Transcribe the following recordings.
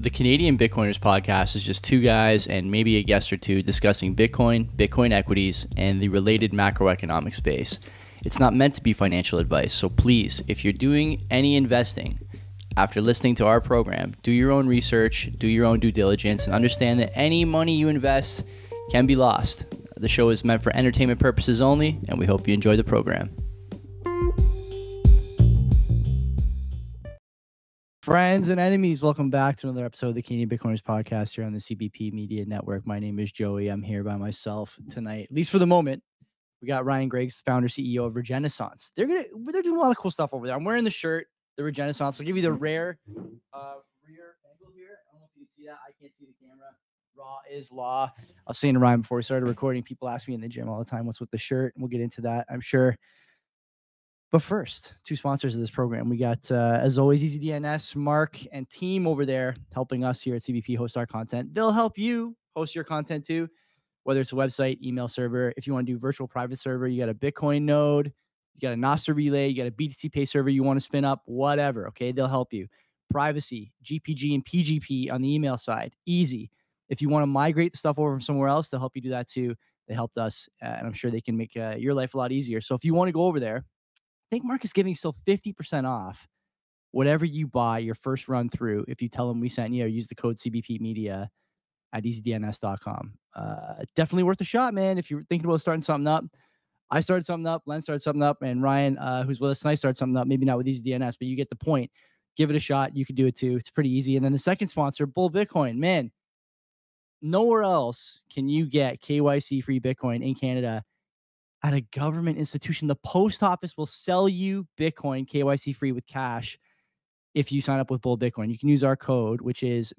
The Canadian Bitcoiners podcast is just two guys and maybe a guest or two discussing Bitcoin, Bitcoin equities, and the related macroeconomic space. It's not meant to be financial advice, so please, if you're doing any investing after listening to our program, do your own research, do your own due diligence, and understand that any money you invest can be lost. The show is meant for entertainment purposes only, and we hope you enjoy the program. Friends and enemies, welcome back to another episode of the Canadian Bitcoiners podcast here on the CBP Media Network. My name is Joey. I'm here by myself tonight, at least for the moment. We got Ryan Griggs, founder, CEO of Regenaissance. They're doing a lot of cool stuff over there. I'm wearing the shirt, the Regenaissance. I'll give you the rare rear angle here. I don't know if you can see that. I can't see the camera. Raw is law. I was saying to Ryan before we started recording, people ask me in the gym all the time, what's with the shirt? And we'll get into that, I'm sure. But first, two sponsors of this program. We got, as always, EasyDNS, Mark and team over there helping us here at CBP host our content. They'll help you host your content too, whether it's a website, email server. If you want to do virtual private server, you got a Bitcoin node, you got a Nostr relay, you got a BTC Pay server you want to spin up, whatever, okay? They'll help you. Privacy, GPG and PGP on the email side, easy. If you want to migrate the stuff over from somewhere else, they'll help you do that too. They helped us, and I'm sure they can make your life a lot easier. So if you want to go over there, I think Mark is giving still 50% off whatever you buy your first run through if you tell them we sent you or use the code CBP Media at easydns.com. Definitely worth a shot, man. If you're thinking about starting something up, I started something up, Len started something up, and Ryan, who's with us tonight, started something up. Maybe not with EasyDNS, but you get the point. Give it a shot. You can do it too. It's pretty easy. And then the second sponsor, Bull Bitcoin. Man, nowhere else can you get KYC free Bitcoin in Canada at a government institution. The post office will sell you Bitcoin KYC free with cash if you sign up with Bull Bitcoin. You can use our code, which is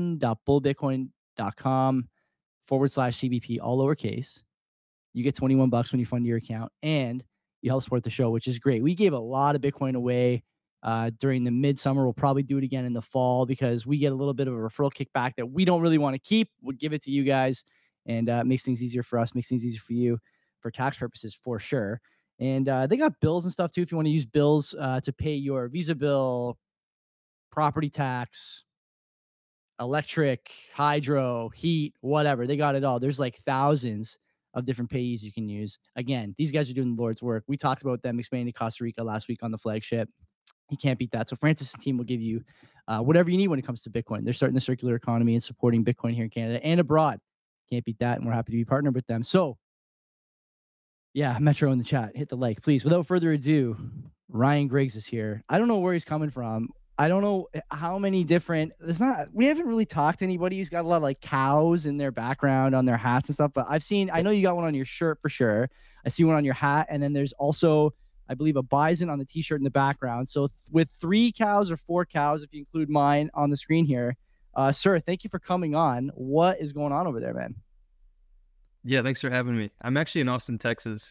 mission.bullbitcoin.com/CBP, all lowercase. You get $21 when you fund your account, and you help support the show, which is great. We gave a lot of Bitcoin away during the midsummer. We'll probably do it again in the fall because we get a little bit of a referral kickback that we don't really want to keep. We'll give it to you guys, and makes things easier for us, makes things easier for you. For tax purposes, for sure. And they got bills and stuff too. If you want to use bills to pay your Visa bill, property tax, electric, hydro, heat, whatever, they got it all. There's like thousands of different payees you can use. Again, these guys are doing the Lord's work. We talked about them expanding to Costa Rica last week on the flagship. You can't beat that. So Francis' team will give you whatever you need when it comes to Bitcoin. They're starting the circular economy and supporting Bitcoin here in Canada and abroad. Can't beat that. And we're happy to be partnered with them. So yeah, Metro in the chat. Hit the like, please. Without further ado, Ryan Griggs is here. I don't know where he's coming from. I don't know how many different. We haven't really talked to anybody who's got a lot of like cows in their background on their hats and stuff. But I know you got one on your shirt for sure. I see one on your hat, and then there's also, I believe, a bison on the t-shirt in the background. So with 3 cows or 4 cows, if you include mine on the screen here, sir, thank you for coming on. What is going on over there, man? Yeah, thanks for having me. I'm actually in Austin, Texas.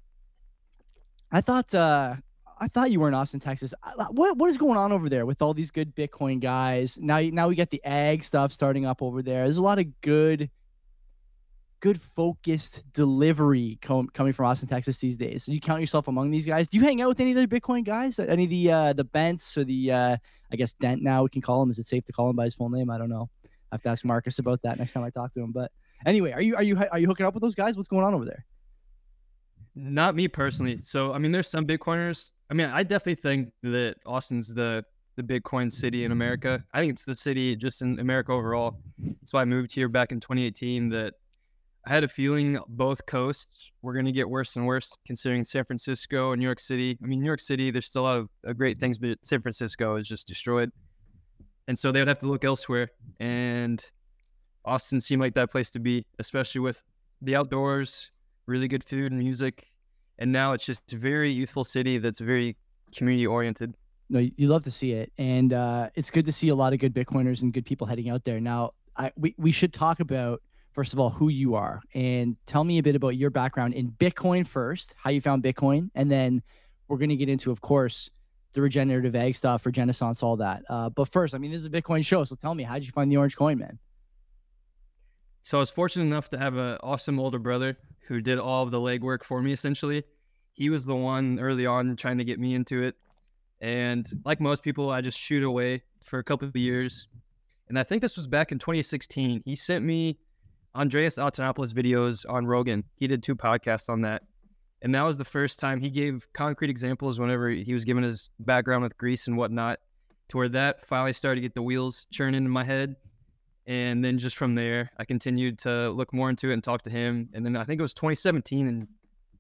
I thought you were in Austin, Texas. What is going on over there with all these good Bitcoin guys? Now we got the ag stuff starting up over there. There's a lot of good focused delivery coming from Austin, Texas these days. So you count yourself among these guys? Do you hang out with any of the Bitcoin guys? Any of the Bents or the I guess Dent now we can call him? Is it safe to call him by his full name? I don't know. I have to ask Marcus about that next time I talk to him. But anyway, are you hooking up with those guys? What's going on over there? Not me personally. So, I mean, there's some Bitcoiners. I mean, I definitely think that Austin's the Bitcoin city in America. I think it's the city just in America overall. That's why I moved here back in 2018, that I had a feeling both coasts were going to get worse and worse, considering San Francisco and New York City. I mean, New York City, there's still a lot of great things, but San Francisco is just destroyed. And so they would have to look elsewhere. And Austin seemed like that place to be, especially with the outdoors, really good food and music. And now it's just a very youthful city that's very community oriented. No, you love to see it. And it's good to see a lot of good Bitcoiners and good people heading out there. Now, we should talk about, first of all, who you are. And tell me a bit about your background in Bitcoin first, how you found Bitcoin. And then we're going to get into, of course, the regenerative ag stuff, Regenaissance, all that. But first, I mean, this is a Bitcoin show. So tell me, how did you find the orange coin, man? So I was fortunate enough to have an awesome older brother who did all of the legwork for me, essentially. He was the one early on trying to get me into it. And like most people, I just shoot away for a couple of years. And I think this was back in 2016. He sent me Andreas Antonopoulos videos on Rogan. He did 2 podcasts on that. And that was the first time he gave concrete examples whenever he was giving his background with Greece and whatnot, to where that finally started to get the wheels churning in my head. And then just from there, I continued to look more into it and talk to him. And then I think it was 2017 in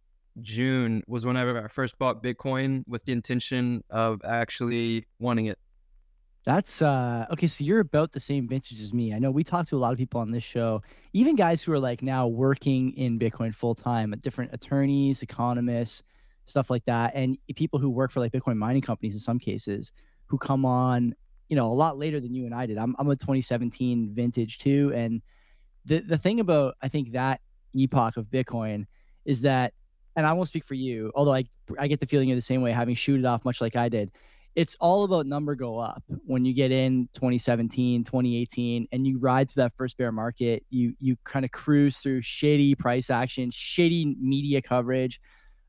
June was whenever I first bought Bitcoin with the intention of actually wanting it. That's okay. So you're about the same vintage as me. I know we talked to a lot of people on this show, even guys who are like now working in Bitcoin full time, different attorneys, economists, stuff like that, and people who work for like Bitcoin mining companies in some cases who come on, a lot later than you and I did. I'm a 2017 vintage too, and the thing about I think that epoch of Bitcoin is that, and I won't speak for you, although I get the feeling you're the same way, having shooted off much like I did. It's all about number go up when you get in 2017, 2018, and you ride through that first bear market. You kind of cruise through shitty price action, shitty media coverage.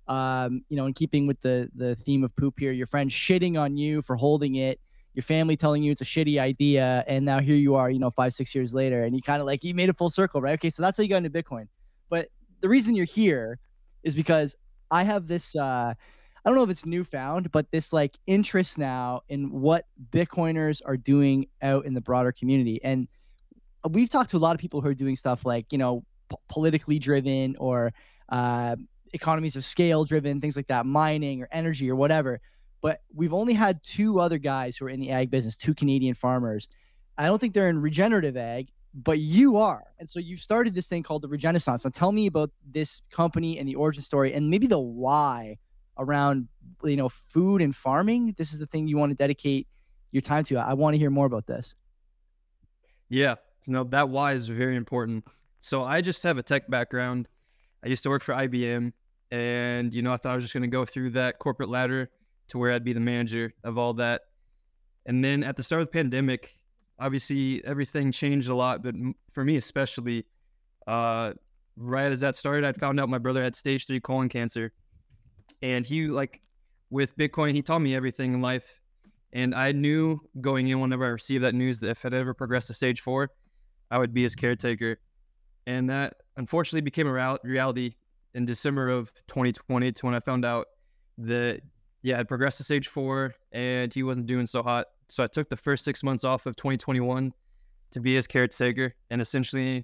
In keeping with the theme of poop here, your friends shitting on you for holding it, your family telling you it's a shitty idea, and now here you are, 5-6 years later, and you kind of like you made a full circle, right? Okay, so that's how you got into Bitcoin. But the reason you're here is because I have this I don't know if it's newfound, but this like interest now in what Bitcoiners are doing out in the broader community. And we've talked to a lot of people who are doing stuff like, politically driven or economies of scale driven, things like that, mining or energy or whatever. But we've only had 2 other guys who are in the ag business, 2 Canadian farmers. I don't think they're in regenerative ag, but you are. And so you've started this thing called the Regenaissance. Now tell me about this company and the origin story and maybe the why around, food and farming. This is the thing you want to dedicate your time to. I want to hear more about this. Yeah, no, that why is very important. So I just have a tech background. I used to work for IBM, and I thought I was just going to go through that corporate ladder to where I'd be the manager of all that. And then at the start of the pandemic, obviously everything changed a lot, but for me especially, right as that started, I found out my brother had stage 3 colon cancer. And he, with Bitcoin, he taught me everything in life. And I knew going in whenever I received that news that if it ever progressed to stage 4, I would be his caretaker. And that unfortunately became a reality in December of 2020, to when I found out that, it progressed to stage 4 and he wasn't doing so hot. So I took the first 6 months off of 2021 to be his caretaker, and essentially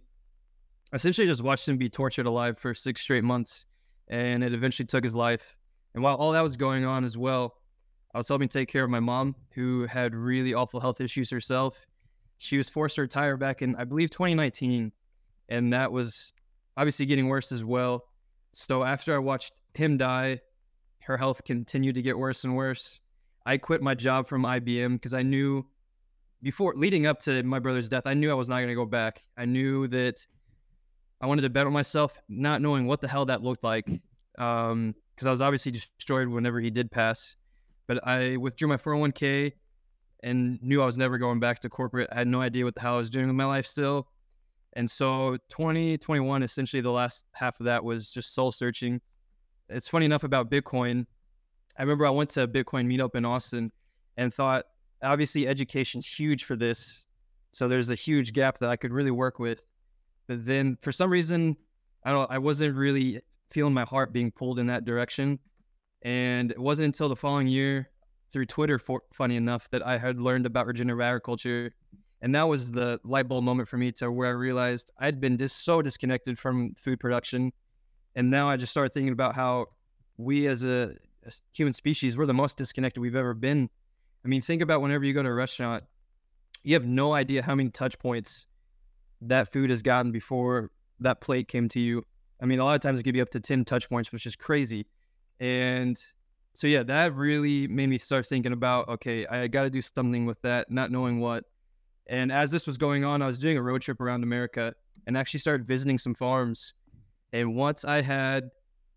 just watched him be tortured alive for 6 straight months. And it eventually took his life. And while all that was going on as well, I was helping take care of my mom, who had really awful health issues herself. She was forced to retire back in, I believe, 2019. And that was obviously getting worse as well. So after I watched him die, her health continued to get worse and worse. I quit my job from IBM because I knew leading up to my brother's death, I knew I was not going to go back. I knew that I wanted to bet on myself, not knowing what the hell that looked like, because I was obviously destroyed whenever he did pass. But I withdrew my 401k and knew I was never going back to corporate. I had no idea what the hell I was doing with my life still. And so 2021, essentially the last half of that was just soul searching. It's funny enough about Bitcoin. I remember I went to a Bitcoin meetup in Austin and thought, obviously education's huge for this. So there's a huge gap that I could really work with. But then for some reason, I wasn't really feeling my heart being pulled in that direction. And it wasn't until the following year through Twitter, funny enough, that I had learned about regenerative agriculture. And that was the light bulb moment for me, to where I realized I'd been so disconnected from food production. And now I just started thinking about how we as a human species, we're the most disconnected we've ever been. I mean, think about whenever you go to a restaurant, you have no idea how many touch points that food has gotten before that plate came to you. I mean, a lot of times it could be up to 10 touch points, which is crazy. And so, that really made me start thinking about, okay, I got to do something with that, not knowing what. And as this was going on, I was doing a road trip around America and actually started visiting some farms. And once I had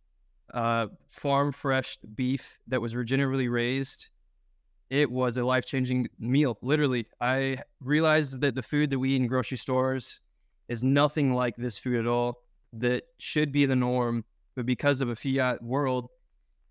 farm fresh beef that was regeneratively raised, it was a life-changing meal. Literally, I realized that the food that we eat in grocery stores is nothing like this food at all. That should be the norm, but because of a fiat world,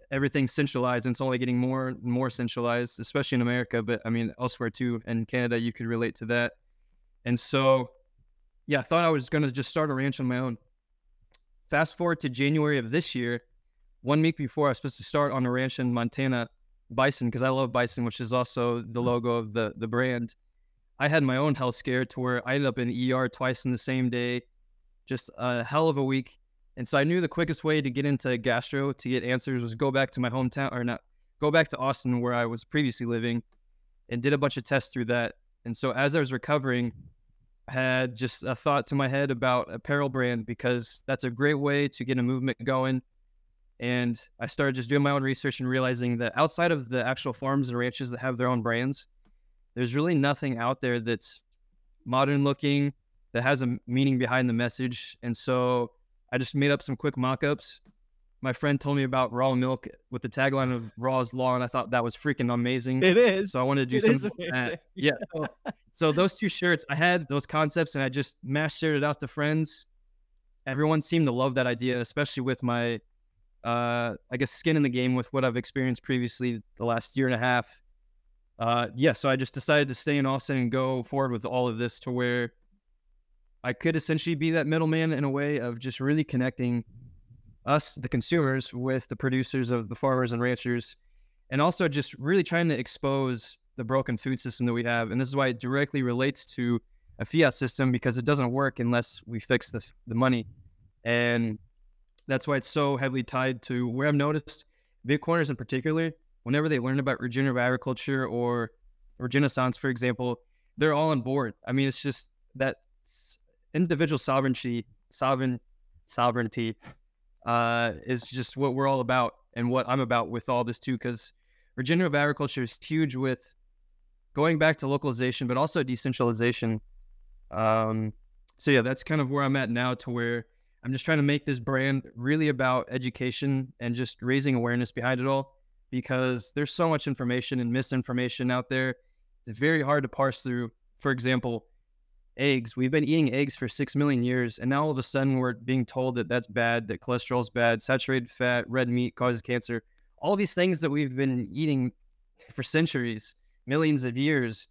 everything's centralized, and it's only getting more and more centralized, especially in America, but I mean elsewhere too. In Canada, you could relate to that. And so, yeah, I thought I was going to just start a ranch on my own. Fast forward to January of this year, 1 week before I was supposed to start on a ranch in Montana, bison, because I love bison, which is also the logo of the brand. I had my own health scare to where I ended up in ER twice in the same day, just a hell of a week. And so I knew the quickest way to get into gastro to get answers was go back to my hometown, or not, go back to Austin where I was previously living, and did a bunch of tests through that. And so as I was recovering, I had just a thought to my head about apparel brand, because that's a great way to get a movement going. And I started just doing my own research and realizing that outside of the actual farms and ranches that have their own brands, there's really nothing out there that's modern looking, that has a meaning behind the message. And so I just made up some quick mock-ups. My friend told me about raw milk with the tagline of raw is law, and I thought that was freaking amazing. It is. So I wanted to do It is something like amazing. that. Yeah. So those two shirts, I had those concepts and I just mass shared it out to friends. Everyone seemed to love that idea, especially with my, I guess, skin in the game with what I've experienced previously the last year and a half. Yeah, so I just decided to stay in Austin and go forward with all of this to where I could essentially be that middleman in a way of just really connecting us, the consumers, with the producers of the farmers and ranchers, and also just really trying to expose the broken food system that we have. And this is why it directly relates to a fiat system, because it doesn't work unless we fix the money. And that's why it's so heavily tied to where I've noticed Bitcoiners in particular, whenever they learn about regenerative agriculture or Renaissance, for example, they're all on board. I mean, it's just that individual sovereignty is just what we're all about, and what I'm about with all this too, because regenerative agriculture is huge with going back to localization, but also decentralization. So yeah, that's kind of where I'm at now, to where I'm just trying to make this brand really about education and just raising awareness behind it all, because there's so much information and misinformation out there. It's very hard to parse through. For example, eggs. We've been eating eggs for 6 million years, and now all of a sudden we're being told that that's bad, that cholesterol is bad, saturated fat, red meat causes cancer. All these things that we've been eating for centuries, millions of years,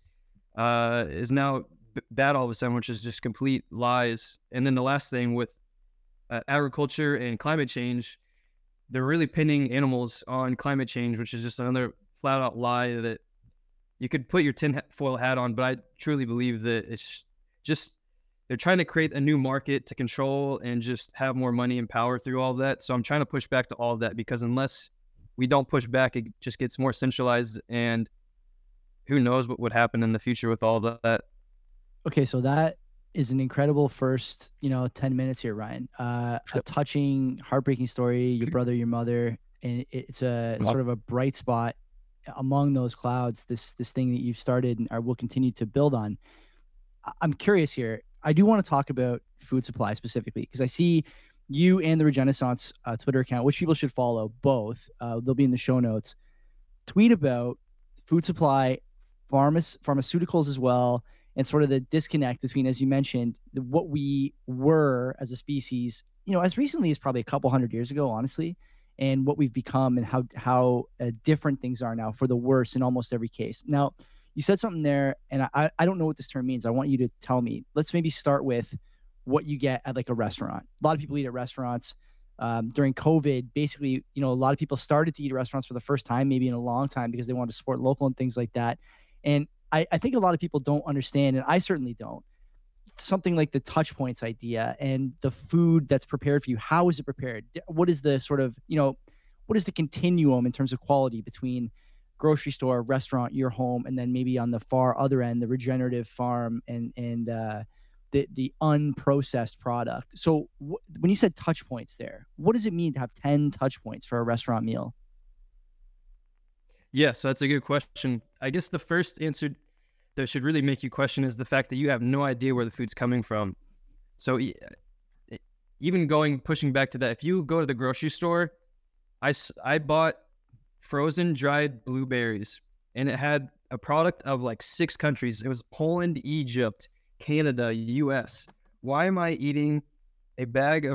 is now bad all of a sudden, which is just complete lies. And then the last thing with agriculture and climate change, they're really pinning animals on climate change, which is just another flat out lie that you could put your tinfoil hat on. But I truly believe that it's just, they're trying to create a new market to control and just have more money and power through all of that. So I'm trying to push back to all of that, because unless we don't push back, it just gets more centralized, and who knows what would happen in the future with all of that. Okay, so that is an incredible first, 10 minutes here, Ryan. A touching, heartbreaking story, your brother, your mother, and it's a sort of a bright spot among those clouds, this thing that you've started and will continue to build on. I'm curious here. I do want to talk about food supply specifically, because I see you and the Regenaissance Twitter account, which people should follow both. They'll be in the show notes. Tweet about food supply, pharmaceuticals as well, and sort of the disconnect between, as you mentioned, what we were as a species, as recently as probably a couple hundred years ago, honestly, and what we've become, and how different things are now for the worse in almost every case. Now, you said something there, and I don't know what this term means. I want you to tell me. Let's maybe start with what you get at like a restaurant. A lot of people eat at restaurants. During COVID, basically, a lot of people started to eat at restaurants for the first time, maybe in a long time, because they wanted to support local and things like that. And I think a lot of people don't understand, and I certainly don't, something like the touch points idea and the food that's prepared for you. How is it prepared? What is the sort of, what is the continuum in terms of quality between grocery store, restaurant, your home, and then maybe on the far other end, the regenerative farm and the unprocessed product. So when you said touch points there, what does it mean to have 10 touch points for a restaurant meal? Yeah, so that's a good question. I guess the first answer that should really make you question is the fact that you have no idea where the food's coming from. So even pushing back to that, if you go to the grocery store, I bought frozen dried blueberries, and it had a product of like 6 countries. It was Poland, Egypt, Canada, US. Why am I eating a bag of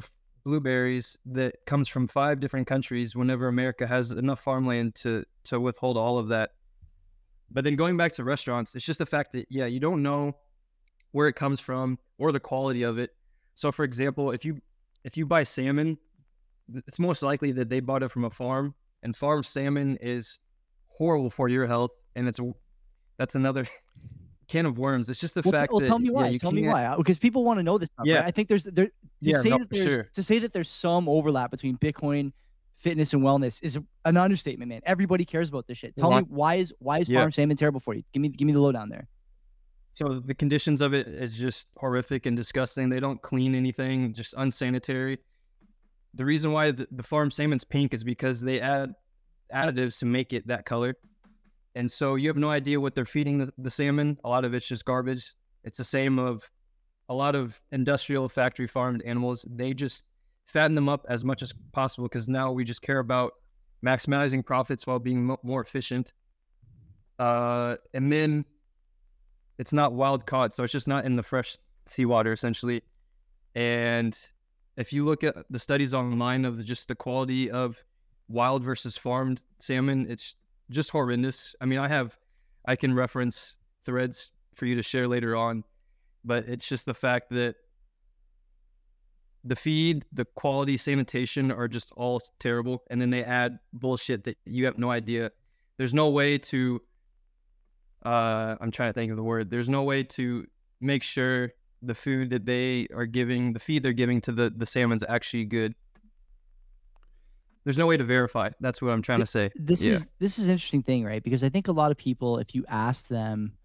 blueberries that comes from 5 different countries whenever America has enough farmland to withhold all of that. But then going back to restaurants, it's just the fact that, yeah, you don't know where it comes from or the quality of it. So for example, if you buy salmon, it's most likely that they bought it from a farm, and farm salmon is horrible for your health, and that's another can of worms. It's just the fact that, Tell me yeah, why. you Tell me can't. why. Because people want to know this stuff, Yeah, right? I think there's there yeah, no, for sure. to say that there's some overlap between Bitcoin, fitness, and wellness is an understatement, man. Everybody cares about this shit. Tell me One- why is Yeah. farm salmon terrible for you? Give me the lowdown there. So the conditions of it is just horrific and disgusting. They don't clean anything, just unsanitary. The reason why the farm salmon's pink is because they add additives to make it that color. And so you have no idea what they're feeding the salmon. A lot of it's just garbage. It's the same of a lot of industrial factory farmed animals. They just fatten them up as much as possible because now we just care about maximizing profits while being more efficient. And then it's not wild caught, so it's just not in the fresh seawater essentially. And if you look at the studies online of just the quality of wild versus farmed salmon, it's just horrendous. I mean, I can reference threads for you to share later on, but it's just the fact that the feed, the quality, sanitation are just all terrible. And then they add bullshit that you have no idea. There's no way to, I'm trying to think of the word. There's no way to make sure the food that they are giving, the feed they're giving to the salmon's actually good. There's no way to verify. That's what I'm trying to say. This Yeah. is an interesting thing, right? Because I think a lot of people, if you ask them,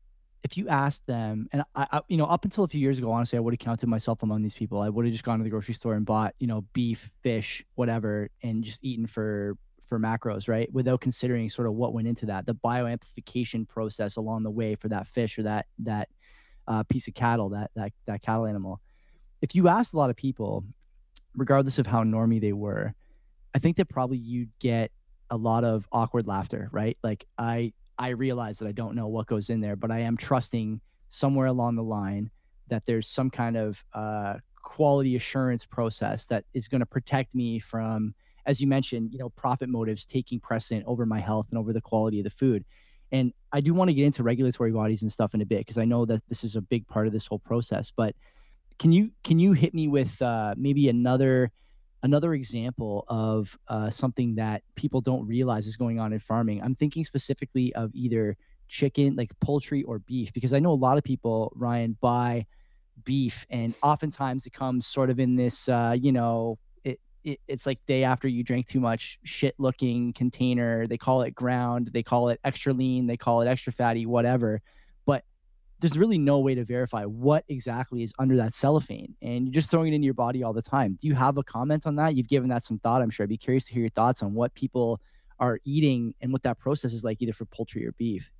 and up until a few years ago, honestly, I would have counted myself among these people. I would have just gone to the grocery store and bought, beef, fish, whatever, and just eaten for macros, right? Without considering sort of what went into that, the bioamplification process along the way for that fish or that piece of cattle, that cattle animal. If you asked a lot of people, regardless of how normy they were, I think that probably you'd get a lot of awkward laughter, right? Like I realize that I don't know what goes in there, but I am trusting somewhere along the line that there's some kind of quality assurance process that is going to protect me from, as you mentioned, profit motives taking precedent over my health and over the quality of the food. And I do want to get into regulatory bodies and stuff in a bit because I know that this is a big part of this whole process. But can you hit me with maybe another example of something that people don't realize is going on in farming? I'm thinking specifically of either chicken, like poultry, or beef, because I know a lot of people, Ryan, buy beef, and oftentimes it comes sort of in this, it's like day after you drank too much shit looking container. They call it ground, they call it extra lean, they call it extra fatty, whatever. But there's really no way to verify what exactly is under that cellophane, and you're just throwing it into your body all the time. Do you have a comment on that? You've given that some thought, I'm sure. I'd be curious to hear your thoughts on what people are eating and what that process is like, either for poultry or beef.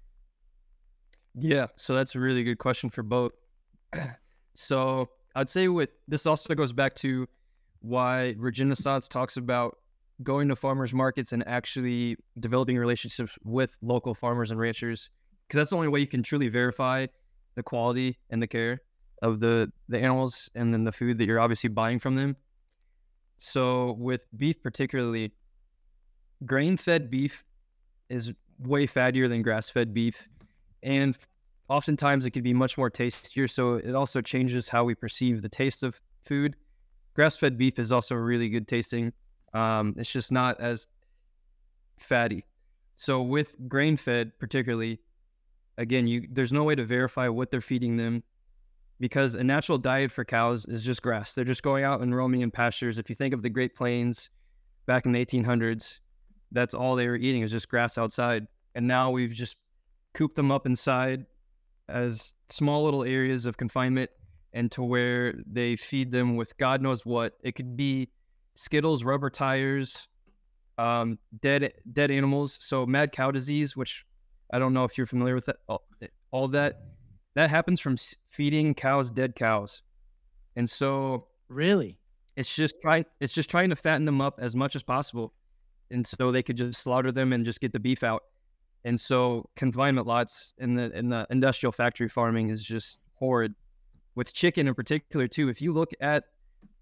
Yeah, so that's a really good question for both. So I'd say with this also goes back to why Renaissance talks about going to farmers markets and actually developing relationships with local farmers and ranchers, because that's the only way you can truly verify the quality and the care of the animals and then the food that you're obviously buying from them. So with beef particularly, grain-fed beef is way fattier than grass-fed beef, and oftentimes it can be much more tastier, so it also changes how we perceive the taste of food. Grass-fed beef is also really good tasting. It's just not as fatty. So with grain-fed particularly, again, there's no way to verify what they're feeding them, because a natural diet for cows is just grass. They're just going out and roaming in pastures. If you think of the Great Plains back in the 1800s, that's all they were eating, is just grass outside. And now we've just cooped them up inside as small little areas of confinement, and to where they feed them with God knows what. It could be Skittles, rubber tires, dead animals. So mad cow disease, which I don't know if you're familiar with that, all that happens from feeding cows dead cows. And so Really? it's just trying to fatten them up as much as possible, and so they could just slaughter them and just get the beef out. And so confinement lots in the industrial factory farming is just horrid. With chicken in particular too, if you look at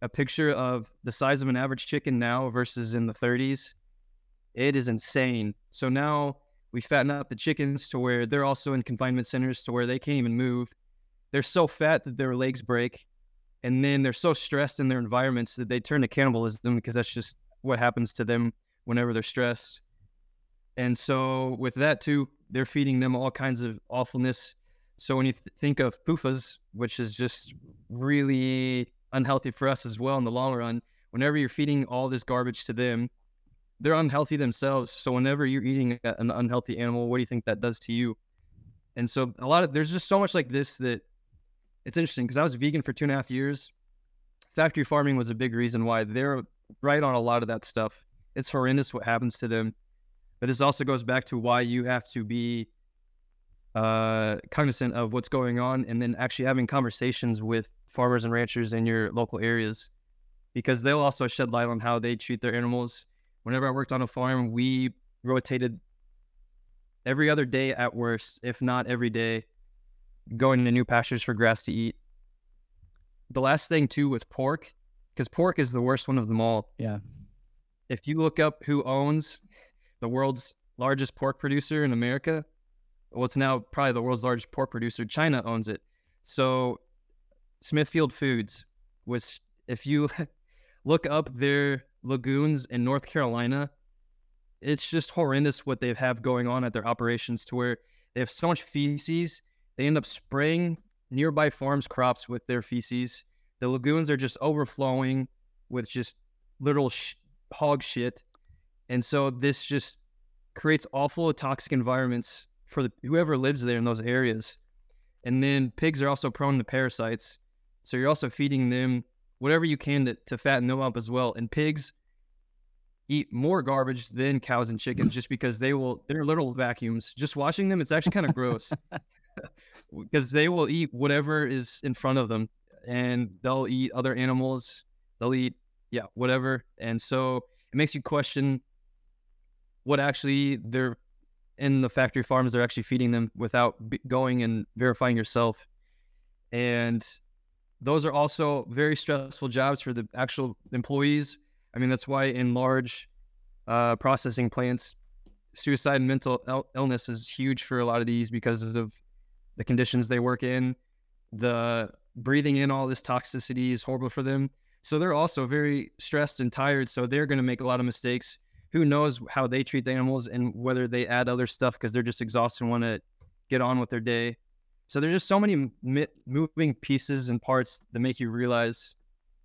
a picture of the size of an average chicken now versus in the 30s, it is insane. So now we fatten up the chickens to where they're also in confinement centers to where they can't even move. They're so fat that their legs break. And then they're so stressed in their environments that they turn to cannibalism because that's just what happens to them whenever they're stressed. And so with that too, they're feeding them all kinds of awfulness. So when you think of PUFAs, which is just really unhealthy for us as well in the long run, whenever you're feeding all this garbage to them, they're unhealthy themselves. So whenever you're eating an unhealthy animal, what do you think that does to you? And so there's just so much like this that it's interesting because I was vegan for 2.5 years. Factory farming was a big reason why. They're right on a lot of that stuff. It's horrendous what happens to them. But this also goes back to why you have to be cognizant of what's going on and then actually having conversations with farmers and ranchers in your local areas, because they'll also shed light on how they treat their animals. Whenever I worked on a farm, we rotated every other day at worst, if not every day, going to new pastures for grass to eat. The last thing too with pork, because pork is the worst one of them all. Yeah. If you look up who owns the world's largest pork producer in America, well, it's now probably the world's largest pork producer. China owns it. So Smithfield Foods, which if you look up their lagoons in North Carolina, it's just horrendous what they have going on at their operations, to where they have so much feces. They end up spraying nearby farms' crops with their feces. The lagoons are just overflowing with just literal hog shit. And so this just creates awful toxic environments for whoever lives there in those areas. And then pigs are also prone to parasites. So you're also feeding them whatever you can to fatten them up as well. And pigs eat more garbage than cows and chickens just because they're little vacuums. Just watching them, it's actually kind of gross because they will eat whatever is in front of them, and they'll eat other animals. They'll eat, whatever. And so it makes you question what actually they're in the factory farms they're actually feeding them without going and verifying yourself. And those are also very stressful jobs for the actual employees. I mean, that's why in large processing plants, suicide and mental illness is huge for a lot of these because of the conditions they work in. The breathing in all this toxicity is horrible for them. So they're also very stressed and tired. So they're going to make a lot of mistakes. Who knows how they treat the animals and whether they add other stuff because they're just exhausted and want to get on with their day. So there's just so many moving pieces and parts that make you realize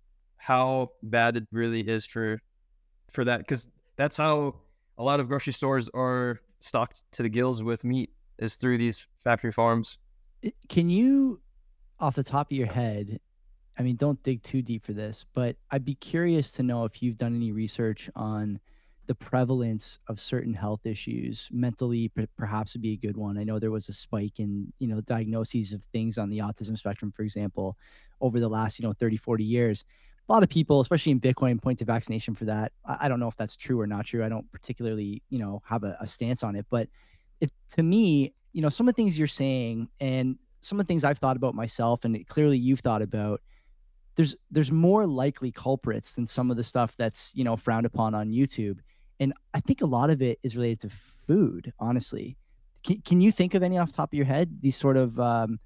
how bad it really is for that, because that's how a lot of grocery stores are stocked to the gills with meat, is through these factory farms. Can you, off the top of your head, I mean, don't dig too deep for this, but I'd be curious to know if you've done any research on the prevalence of certain health issues. Mentally, perhaps would be a good one. I know there was a spike in, diagnoses of things on the autism spectrum, for example, over the last, 30, 40 years. A lot of people, especially in Bitcoin, point to vaccination for that. I don't know if that's true or not true. I don't particularly, have a stance on it, but to me, some of the things you're saying and some of the things I've thought about myself, and clearly you've thought about, there's more likely culprits than some of the stuff that's, frowned upon on YouTube. And I think a lot of it is related to food, honestly. Can you think of any off the top of your head, these sort of,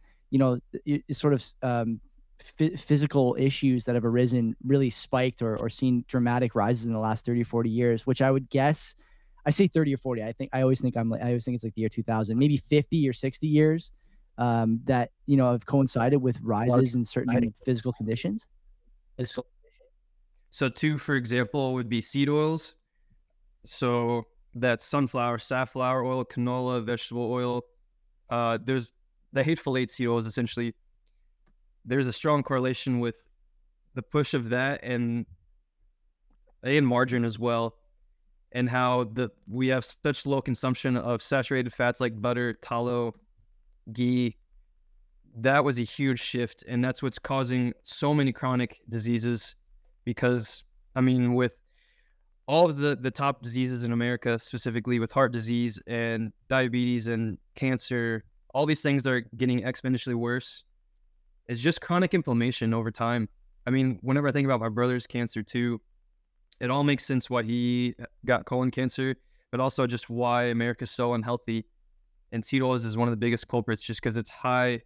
physical issues that have arisen, really spiked or seen dramatic rises in the last 30 or 40 years, which I would guess, I say 30 or 40. I always think it's like the year 2000, maybe 50 or 60 years that, have coincided with rises in certain physical conditions. So two, for example, would be seed oils. So that's sunflower, safflower oil, canola, vegetable oil. There's the hateful eight seed oils, essentially. There's a strong correlation with the push of that and margarine as well, and how we have such low consumption of saturated fats like butter, tallow, ghee. That was a huge shift, and that's what's causing so many chronic diseases. Because, I mean, with all of the top diseases in America, specifically with heart disease and diabetes and cancer, all these things that are getting exponentially worse, is just chronic inflammation over time. I mean, whenever I think about my brother's cancer too, it all makes sense why he got colon cancer, but also just why America's so unhealthy. And seed oils is one of the biggest culprits just because it's high.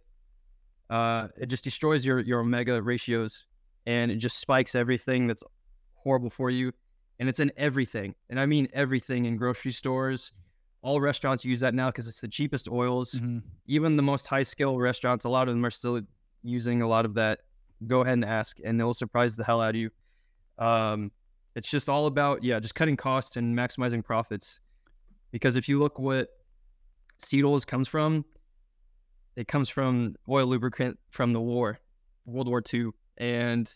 It just destroys your omega ratios, and it just spikes everything that's horrible for you. And it's in everything. And I mean everything in grocery stores. All restaurants use that now because it's the cheapest oils. Mm-hmm. Even the most high skill restaurants, a lot of them are still using a lot of that. Go ahead and ask, and it'll surprise the hell out of you. It's just all about, just cutting costs and maximizing profits. Because if you look what seed oils comes from, it comes from oil lubricant from the war, World War II. And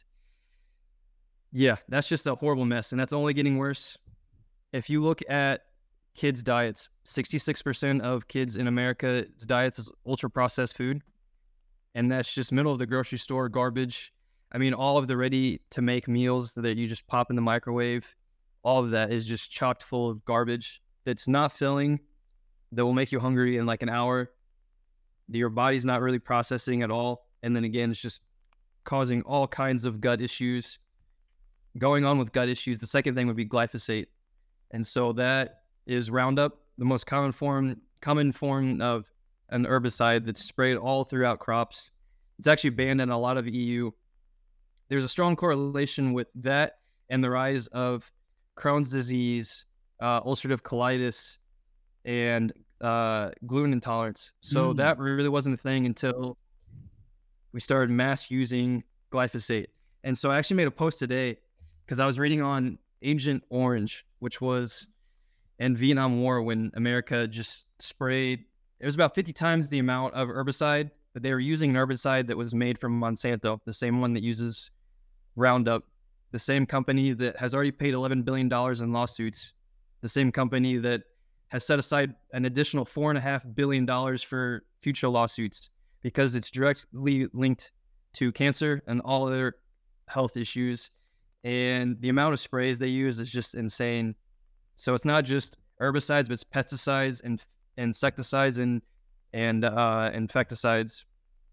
that's just a horrible mess. And that's only getting worse. If you look at kids' diets, 66% of kids in America's diets is ultra processed food. And that's just middle of the grocery store garbage. I mean, all of the ready to make meals that you just pop in the microwave, all of that is just chocked full of garbage that's not filling, that will make you hungry in like an hour. Your body's not really processing at all. And then again, it's just causing all kinds of gut issues. Going on with gut issues, the second thing would be glyphosate. And so that is Roundup, the most common form of an herbicide that's sprayed all throughout crops. It's actually banned in a lot of EU. There's a strong correlation with that and the rise of Crohn's disease, ulcerative colitis, and gluten intolerance. So that really wasn't a thing until we started mass using glyphosate. And so I actually made a post today because I was reading on Agent Orange, which was in Vietnam War when America just sprayed. It was about 50 times the amount of herbicide, but they were using an herbicide that was made from Monsanto, the same one that uses Roundup, the same company that has already paid $11 billion in lawsuits, the same company that has set aside an additional $4.5 billion for future lawsuits because it's directly linked to cancer and all other health issues. And the amount of sprays they use is just insane. So it's not just herbicides, but it's pesticides and insecticides and insecticides.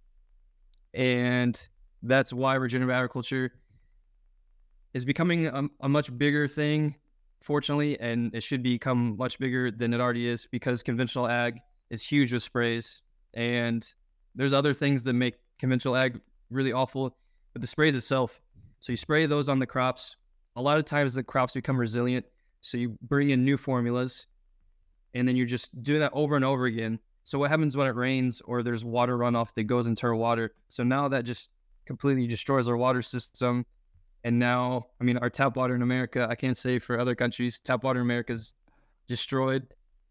And that's why regenerative agriculture is becoming a much bigger thing, fortunately, and it should become much bigger than it already is because conventional ag is huge with sprays. And there's other things that make conventional ag really awful, but the sprays itself. So you spray those on the crops. A lot of times the crops become resilient. So you bring in new formulas and then you just do that over and over again. So what happens when it rains or there's water runoff that goes into our water? So now that just completely destroys our water system. And now, I mean, our tap water in America, I can't say for other countries, tap water in America is destroyed.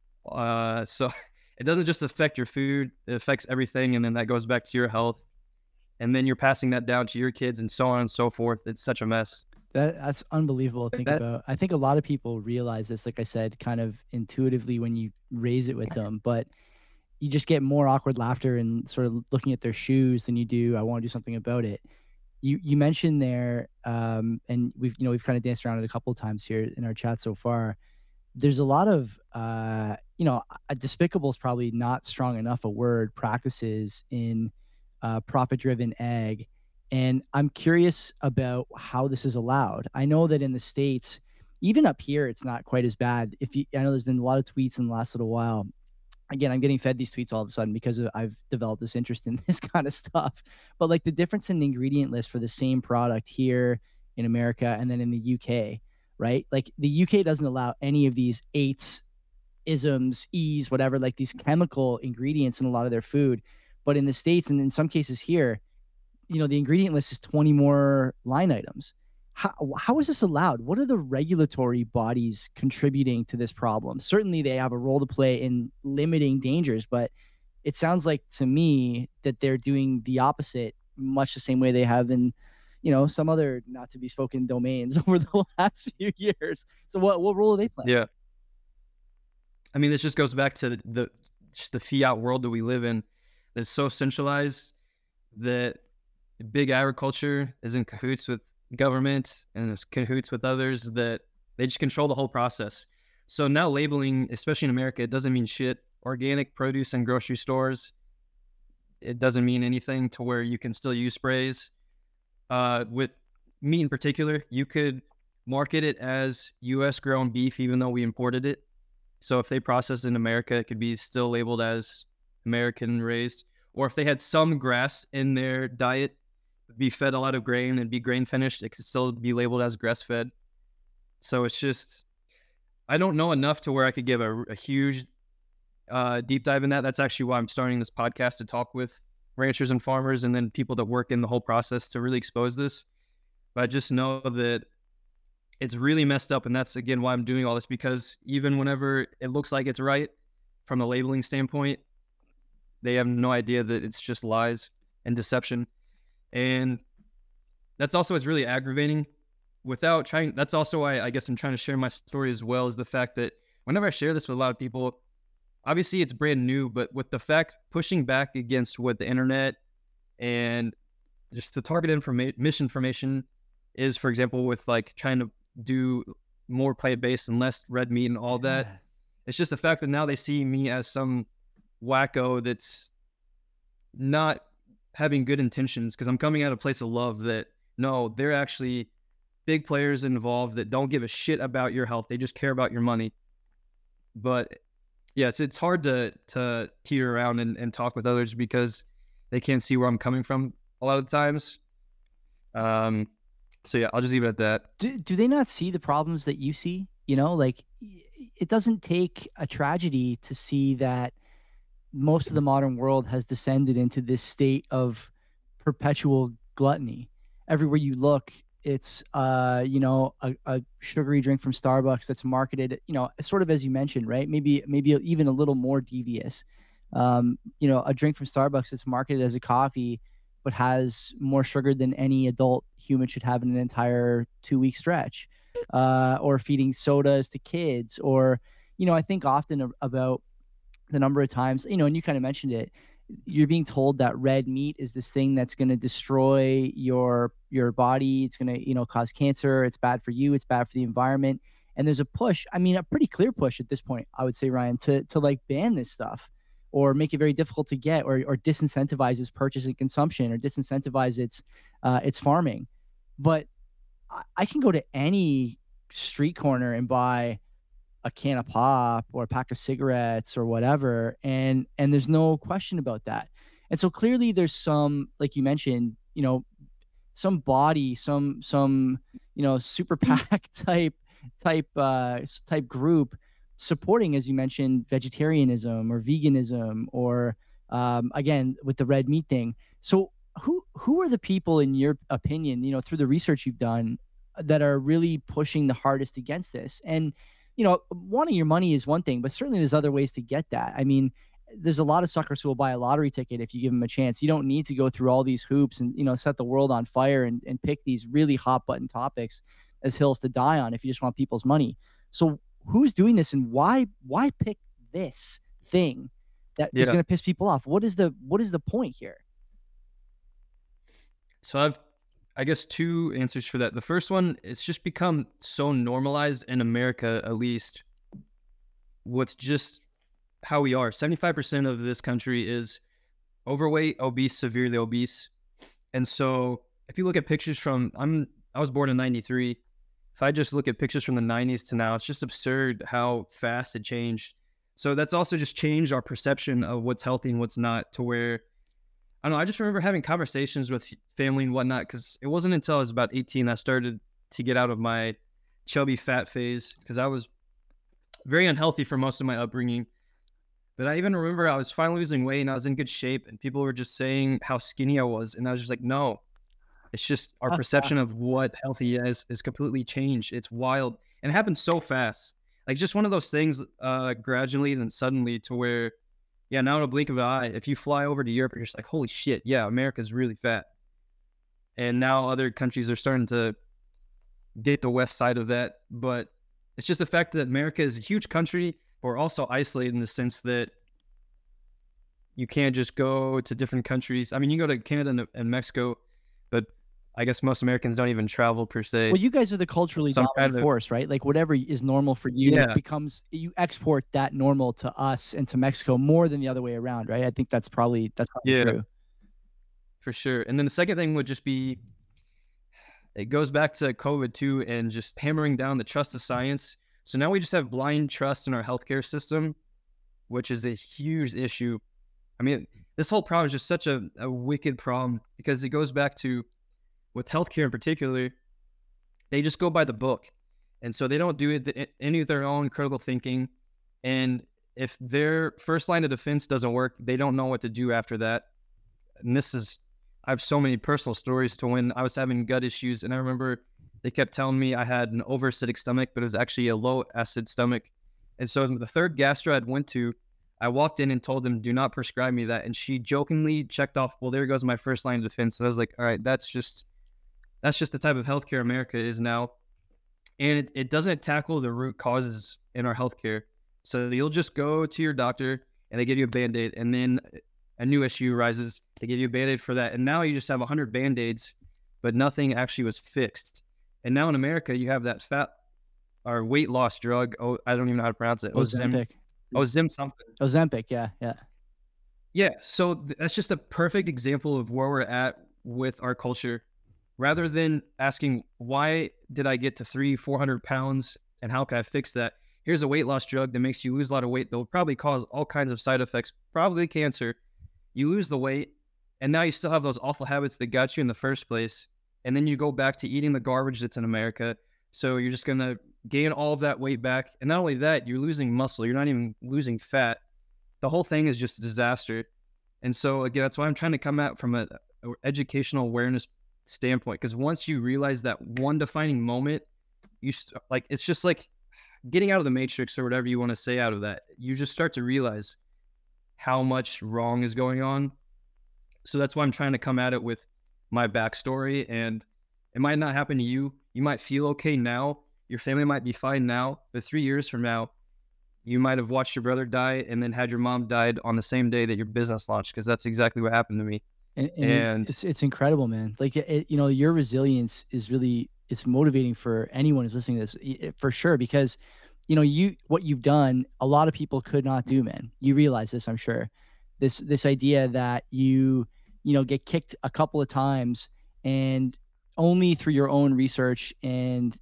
So it doesn't just affect your food, it affects everything. And then that goes back to your health. And then you're passing that down to your kids and so on and so forth. It's such a mess. That's unbelievable to think about. I think a lot of people realize this, like I said, kind of intuitively when you raise it with them, but you just get more awkward laughter and sort of looking at their shoes than you do, I want to do something about it. You mentioned there, and we've kind of danced around it a couple of times here in our chat so far. There's a lot of, despicable is probably not strong enough a word, practices in profit-driven ag. And I'm curious about how this is allowed. I know that in the States, even up here, it's not quite as bad. I know there's been a lot of tweets in the last little while. Again, I'm getting fed these tweets all of a sudden because I've developed this interest in this kind of stuff. But like the difference in the ingredient list for the same product here in America and then in the UK, right? Like the UK doesn't allow any of these eights, isms, E's, whatever, like these chemical ingredients in a lot of their food. But in the States and in some cases here, the ingredient list is 20 more line items. How is this allowed? What are the regulatory bodies contributing to this problem? Certainly they have a role to play in limiting dangers, but it sounds like to me that they're doing the opposite, much the same way they have in, some other not to be spoken domains over the last few years. So what role are they playing? Yeah. I mean, this just goes back to the fiat world that we live in. That's so centralized that big agriculture is in cahoots with government and is cahoots with others, that they just control the whole process. So now labeling, especially in America, it doesn't mean shit. Organic produce in grocery stores, it doesn't mean anything to where you can still use sprays. With meat in particular, you could market it as U.S. grown beef, even though we imported it. So if they process it in America, it could be still labeled as American raised. Or if they had some grass in their diet, be fed a lot of grain and be grain finished, it could still be labeled as grass fed. So it's just, I don't know enough to where I could give a huge deep dive in that. That's actually why I'm starting this podcast, to talk with ranchers and farmers and then people that work in the whole process to really expose this. But I just know that it's really messed up. And that's, again, why I'm doing all this, because even whenever it looks like it's right from a labeling standpoint, they have no idea that it's just lies and deception. And that's also what's really aggravating. Without trying, that's also why I guess I'm trying to share my story as well, is the fact that whenever I share this with a lot of people, obviously it's brand new, but with the fact pushing back against what the internet and just the target misinformation is, for example, with like trying to do more plant-based and less red meat and all that, it's just the fact that now they see me as some wacko that's not having good intentions, because I'm coming at a place of love that, no, they're actually big players involved that don't give a shit about your health. They just care about your money. But yeah, it's hard to teeter around and talk with others because they can't see where I'm coming from a lot of the times. So yeah, I'll just leave it at that. Do they not see the problems that you see? You know, like, it doesn't take a tragedy to see that most of the modern world has descended into this state of perpetual gluttony. Everywhere you look, it's you know, a sugary drink from Starbucks that's marketed, you know, sort of as you mentioned, right? Maybe even a little more devious. You know, a drink from Starbucks that's marketed as a coffee, but has more sugar than any adult human should have in an entire 2-week stretch. Or feeding sodas to kids, or, you know, I think often about the number of times, you know, and you kind of mentioned it, you're being told that red meat is this thing that's going to destroy your body. It's going to, you know, cause cancer. It's bad for you. It's bad for the environment. And there's a push, I mean, a pretty clear push at this point, I would say, Ryan, to like ban this stuff, or make it very difficult to get, or disincentivize its purchase and consumption, or disincentivize its farming. But I can go to any street corner and buy a can of pop or a pack of cigarettes or whatever, and there's no question about that. And so clearly there's some, like you mentioned, you know, some body, some you know, super PAC type group supporting, as you mentioned, vegetarianism or veganism, or again with the red meat thing. So who are the people, in your opinion, you know, through the research you've done, that are really pushing the hardest against this? And, you know, wanting your money is one thing, but certainly there's other ways to get that. I mean, there's a lot of suckers who will buy a lottery ticket if you give them a chance. You don't need to go through all these hoops and, you know, set the world on fire and pick these really hot button topics as hills to die on if you just want people's money. So who's doing this, and why pick this thing that is going to piss people off? What is the point here? So I've, I guess, two answers for that. The first one, it's just become so normalized in America, at least, with just how we are. 75% of this country is overweight, obese, severely obese. And so if you look at pictures from, I was born in 93. If I just look at pictures from the 90s to now, it's just absurd how fast it changed. So that's also just changed our perception of what's healthy and what's not, to where, I don't know, I just remember having conversations with family and whatnot, because it wasn't until I was about 18 I started to get out of my chubby fat phase, because I was very unhealthy for most of my upbringing. But I even remember I was finally losing weight and I was in good shape, and people were just saying how skinny I was. And I was just like, no, it's just our perception of what healthy is completely changed. It's wild. And it happened so fast. Like, just one of those things, gradually, then suddenly, to where, yeah, now in a blink of an eye, if you fly over to Europe, you're just like, holy shit, yeah, America's really fat. And now other countries are starting to get the west side of that. But it's just the fact that America is a huge country, but we're also isolated in the sense that you can't just go to different countries. I mean, you go to Canada and Mexico, but I guess most Americans don't even travel per se. Well, you guys are the culturally dominant force, right? Like, whatever is normal for you, it becomes, you export that normal to us and to Mexico more than the other way around, right? I think that's probably true. For sure. And then the second thing would just be, it goes back to COVID too, and just hammering down the trust of science. So now we just have blind trust in our healthcare system, which is a huge issue. I mean, this whole problem is just such a wicked problem because it goes back to, with healthcare in particular, they just go by the book. And so they don't do any of their own critical thinking. And if their first line of defense doesn't work, they don't know what to do after that. And I have so many personal stories to when I was having gut issues. And I remember they kept telling me I had an over-acidic stomach, but it was actually a low-acid stomach. And so the third gastro I'd went to, I walked in and told them, do not prescribe me that. And she jokingly checked off, well, there goes my first line of defense. And I was like, all right, that's just the type of healthcare America is now. And it doesn't tackle the root causes in our healthcare. So you'll just go to your doctor and they give you a Band-Aid, and then a new issue arises. They give you a Band-Aid for that. And now you just have 100 Band-Aids, but nothing actually was fixed. And now in America, you have that weight loss drug. Oh, I don't even know how to pronounce it. Ozempic. Ozem something. Ozempic, yeah. Yeah, so that's just a perfect example of where we're at with our culture. Rather than asking, why did I get to 300-400 pounds and how can I fix that? Here's a weight loss drug that makes you lose a lot of weight that will probably cause all kinds of side effects, probably cancer. You lose the weight, and now you still have those awful habits that got you in the first place. And then you go back to eating the garbage that's in America. So you're just going to gain all of that weight back. And not only that, you're losing muscle. You're not even losing fat. The whole thing is just a disaster. And so, again, that's why I'm trying to come at from an educational awareness standpoint. Because once you realize that one defining moment, it's just like getting out of the matrix or whatever you want to say out of that. You just start to realize how much wrong is going on. So that's why I'm trying to come at it with my backstory, and it might not happen to you. You might feel okay now. Your family might be fine now, but 3 years from now, you might have watched your brother die and then had your mom died on the same day that your business launched, because that's exactly what happened to me. And it's incredible, man. Like, your resilience is really, it's motivating for anyone who's listening to this, for sure, because, what you've done, a lot of people could not do, man. You realize this, I'm sure. This idea that you get kicked a couple of times, and only through your own research and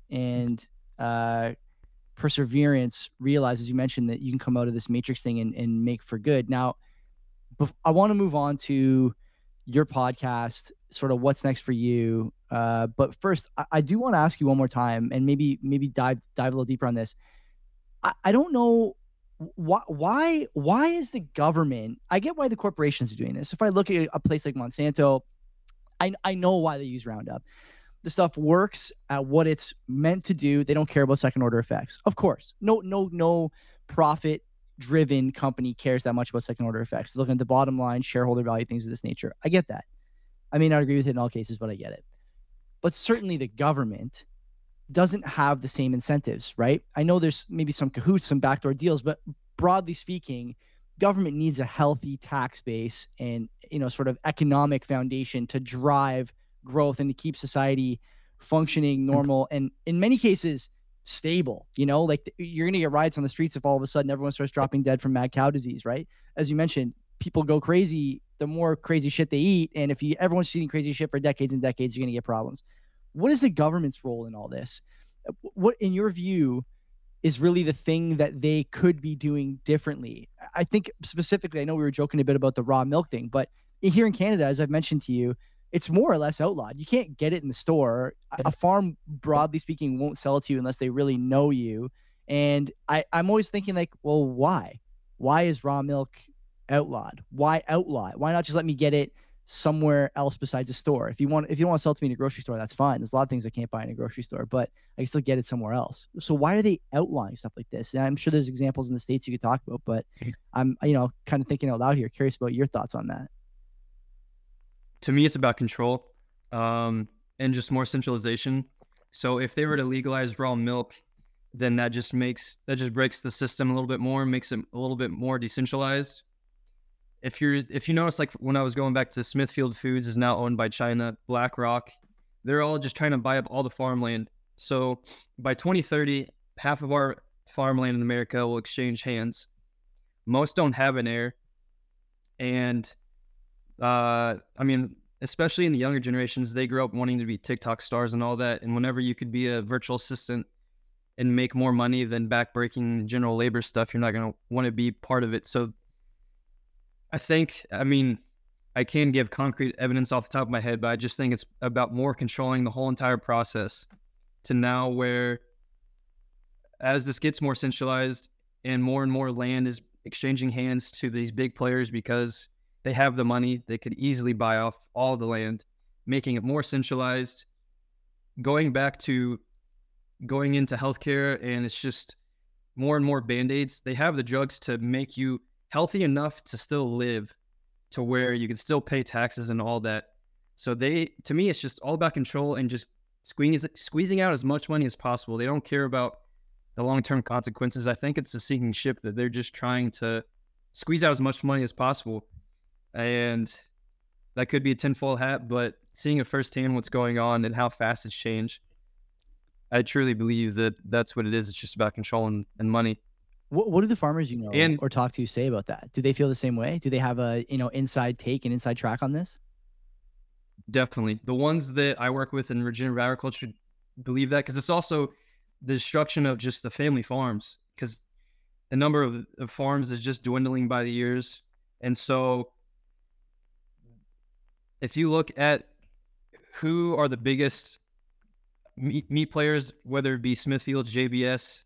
perseverance realize, as you mentioned, that you can come out of this matrix thing and make for good. Now, I want to move on to your podcast, sort of what's next for you. But first, I do want to ask you one more time, and maybe dive a little deeper on this. I don't know why is the government, I get why the corporations are doing this. If I look at a place like Monsanto, I know why they use Roundup. The stuff works at what it's meant to do. They don't care about second order effects. Of course, no profit driven company cares that much about second order effects. They're looking at the bottom line, shareholder value, things of this nature. I get that. I may not agree with it in all cases, but I get it. But certainly the government doesn't have the same incentives, right? I know there's maybe some cahoots, some backdoor deals, but broadly speaking, government needs a healthy tax base and, sort of economic foundation to drive growth and to keep society functioning normal, and in many cases stable. Like, you're gonna get riots on the streets if all of a sudden everyone starts dropping dead from mad cow disease, right? As you mentioned, people go crazy the more crazy shit they eat, and if everyone's eating crazy shit for decades and decades, you're gonna get problems. What is the government's role in all this? What, in your view, is really the thing that they could be doing differently? I think specifically, I know we were joking a bit about the raw milk thing, but here in Canada, as I've mentioned to you, it's more or less outlawed. You can't get it in the store. A farm, broadly speaking, won't sell it to you unless they really know you. And I'm always thinking, like, well, why? Why is raw milk outlawed? Why outlaw it? Why not just let me get it somewhere else besides a store? If you want to sell it to me in a grocery store, that's fine. There's a lot of things I can't buy in a grocery store, but I can still get it somewhere else. So why are they outlawing stuff like this? And I'm sure there's examples in the States you could talk about, but I'm, kind of thinking out loud here, curious about your thoughts on that. To me, it's about control, and just more centralization. So if they were to legalize raw milk, then that just breaks the system a little bit more, makes it a little bit more decentralized. If you notice, like when I was going back to Smithfield Foods is now owned by China, BlackRock, they're all just trying to buy up all the farmland. So by 2030, half of our farmland in America will exchange hands. Most don't have an heir. And especially in the younger generations, they grew up wanting to be TikTok stars and all that. And whenever you could be a virtual assistant and make more money than backbreaking general labor stuff, you're not going to want to be part of it. So I mean, I can give concrete evidence off the top of my head, but I just think it's about more controlling the whole entire process to now where as this gets more centralized and more land is exchanging hands to these big players because they have the money, they could easily buy off all the land, making it more centralized, going into healthcare, and it's just more and more band-aids. They have the drugs to make you healthy enough to still live, to where you can still pay taxes and all that. So to me, it's just all about control and just squeezing out as much money as possible. They don't care about the long-term consequences. I think it's a sinking ship that they're just trying to squeeze out as much money as possible. And that could be a tinfoil hat, but seeing it firsthand what's going on and how fast it's changed, I truly believe that that's what it is. It's just about control and money. What do the farmers you know And or talk to say about that? Do they feel the same way? Do they have a, inside take and inside track on this? definitely the ones that I work with in regenerative agriculture believe that, because it's also the destruction of just the family farms, because the number of farms is just dwindling by the years. And so if you look at who are the biggest meat players, whether it be Smithfield, JBS,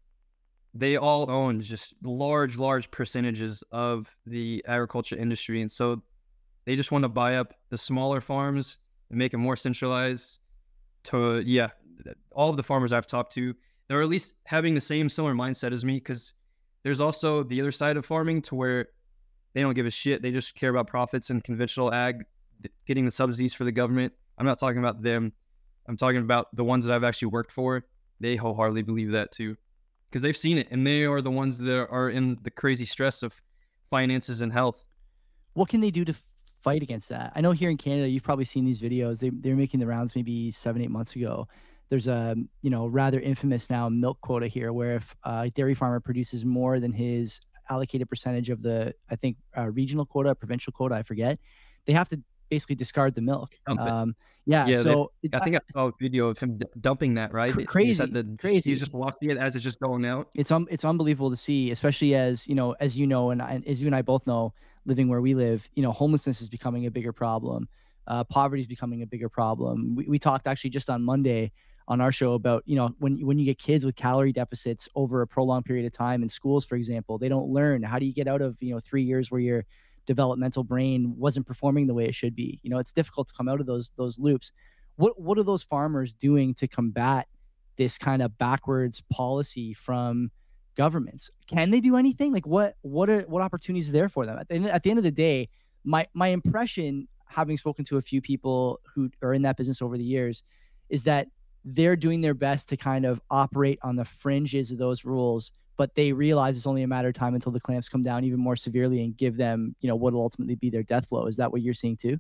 they all own just large percentages of the agriculture industry. And so they just want to buy up the smaller farms and make it more centralized to, yeah, all of the farmers I've talked to, they're at least having the similar mindset as me, because there's also the other side of farming to where they don't give a shit. They just care about profits and conventional ag, getting the subsidies for the government. I'm not talking about them. I'm talking about the ones that I've actually worked for. They wholeheartedly believe that too, because they've seen it, and they are the ones that are in the crazy stress of finances and health. What can they do to fight against that? I know here in Canada, you've probably seen these videos. They're making the rounds maybe 7-8 months ago. There's a rather infamous now milk quota here, where if a dairy farmer produces more than his allocated percentage of the, I think, regional quota, provincial quota, I forget, they have to basically discard the milk. Yeah, Yeah, so I think I saw a video of him dumping that, right? crazy. He's just walking it as it's just going out. It's unbelievable to see, especially as and as you and I both know, living where we live, homelessness is becoming a bigger problem. Poverty is becoming a bigger problem. We talked actually just on Monday on our show about, when you get kids with calorie deficits over a prolonged period of time in schools, for example, they don't learn. How do you get out of, 3 years where your developmental brain wasn't performing the way it should be? It's difficult to come out of those loops. What are those farmers doing to combat this kind of backwards policy from governments? Can they do anything? Like what opportunities are there for them? At the end of the day, my impression, having spoken to a few people who are in that business over the years, is that they're doing their best to kind of operate on the fringes of those rules, but they realize it's only a matter of time until the clamps come down even more severely and give them, what will ultimately be their death blow. Is that what you're seeing too?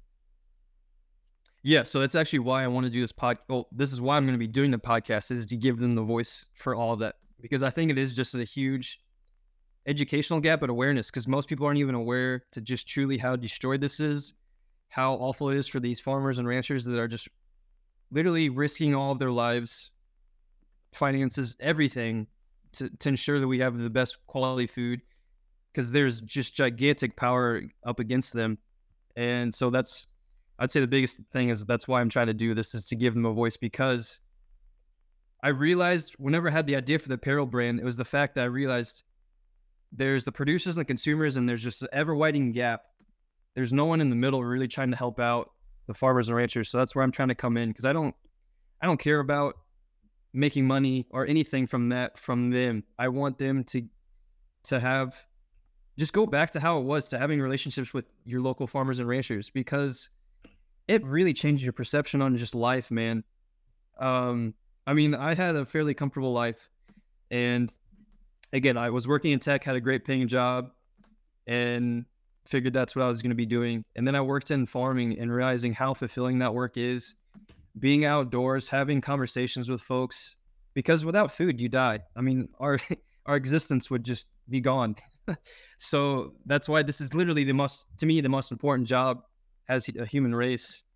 Yeah, so that's actually why I want to do this Well, this is why I'm going to be doing the podcast, is to give them the voice for all of that, because I think it is just a huge educational gap and awareness, because most people aren't even aware to just truly how destroyed this is, how awful it is for these farmers and ranchers that are just literally risking all of their lives, finances, everything to ensure that we have the best quality food, because there's just gigantic power up against them. And so I'd say the biggest thing is that's why I'm trying to do this, is to give them a voice, because I realized whenever I had the idea for the apparel brand, it was the fact that I realized there's the producers and the consumers, and there's just an ever-widening gap. There's no one in the middle really trying to help out the farmers and ranchers. So that's where I'm trying to come in, because I don't care about making money or anything from them. I want them to have, just go back to how it was, to having relationships with your local farmers and ranchers, because it really changes your perception on just life, man. I mean, I had a fairly comfortable life, and again, I was working in tech, had a great paying job, and figured that's what I was going to be doing. And then I worked in farming and realizing how fulfilling that work is, being outdoors, having conversations with folks, because without food, you die. I mean, our existence would just be gone. So that's why this is literally the most important job as a human race,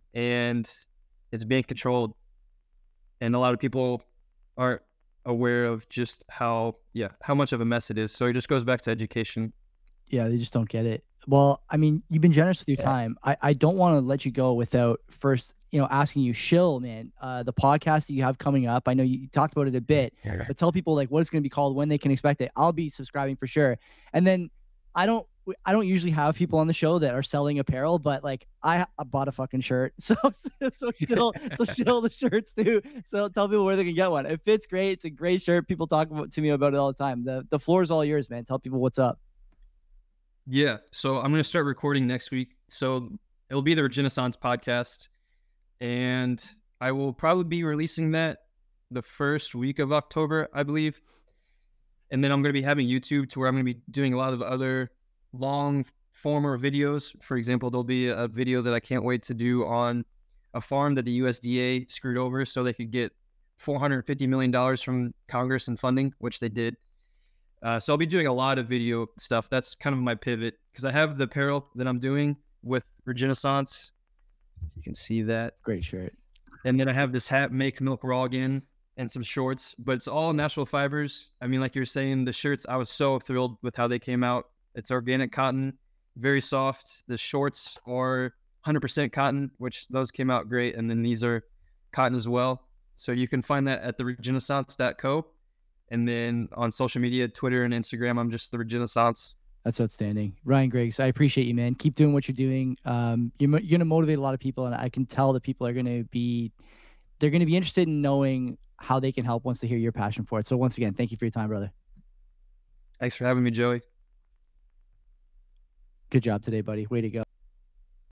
and it's being controlled. And a lot of people aren't aware of just how much of a mess it is. So it just goes back to education. Yeah, they just don't get it. Well, I mean, you've been generous with your time. I don't want to let you go without first, asking you, Shill, man, the podcast that you have coming up. I know you talked about it a bit, but tell people like what it's going to be called, when they can expect it. I'll be subscribing for sure. And then I don't usually have people on the show that are selling apparel, but like I bought a fucking shirt. So Shill the shirts too. So tell people where they can get one. It fits great. It's a great shirt. People talk to me about it all the time. The floor is all yours, man. Tell people what's up. Yeah. So I'm going to start recording next week. So it'll be the Regenaissance podcast. And I will probably be releasing that the first week of October, I believe. And then I'm going to be having YouTube to where I'm going to be doing a lot of other long former videos. For example, there'll be a video that I can't wait to do on a farm that the USDA screwed over so they could get $450 million from Congress and funding, which they did. So I'll be doing a lot of video stuff. That's kind of my pivot because I have the apparel that I'm doing with Regenaissance. You can see that. Great shirt. And then I have this hat, Make Milk Raw Again, and some shorts, but it's all natural fibers. I mean, like you're saying, the shirts, I was so thrilled with how they came out. It's organic cotton, very soft. The shorts are 100% cotton, which those came out great. And then these are cotton as well. So you can find that at the regenaissance.co. And then on social media, Twitter and Instagram, I'm just the Regenaissance. That's outstanding. Ryan Griggs, I appreciate you, man. Keep doing what you're doing. You're going to motivate a lot of people, and I can tell that people are going to be interested in knowing how they can help once they hear your passion for it. So once again, thank you for your time, brother. Thanks for having me, Joey. Good job today, buddy. Way to go.